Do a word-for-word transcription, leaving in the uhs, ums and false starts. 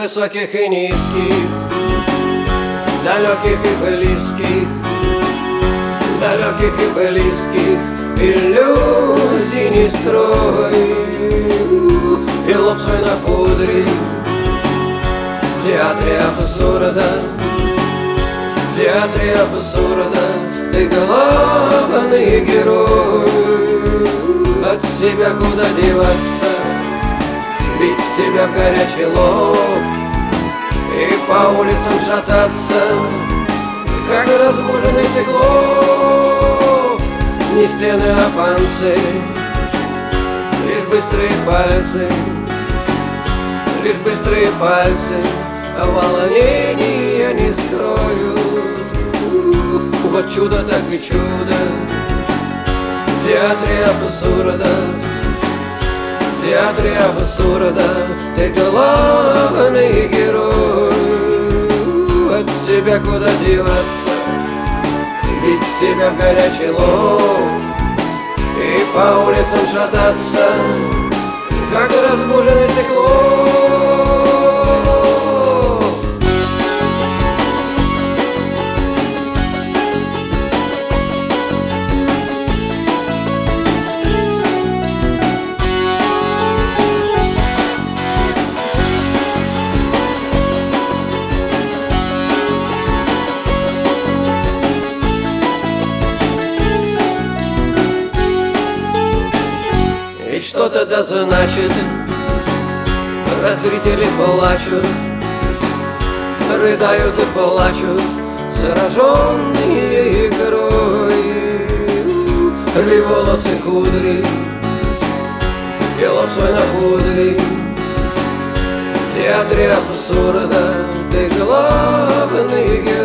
высоких и низких, далеких и близких, далеких и близких, иллюзий не строй, и лоб свой напудри в театре абсурда, в театре абсурда ты главный герой. От себя куда деваться, бить себя в горячий лоб и по улицам шататься, как разбуженный циклоп. Не стены, а панцирь, лишь быстрые пальцы, лишь быстрые пальцы, а волнения не скроют. Вот чудо так и чудо в театре абсурда, в театре абсурда ты главный герой. От себя куда деваться, бить себя в горячий лоб и по улицам шататься, как разбуженный циклоп. Ведь что-то да значит, раз зрители плачут, рыдают и плачут, сраженные игрой. Рви волосы кудри и лоб свой напудри, в театре абсурда ты главный герой.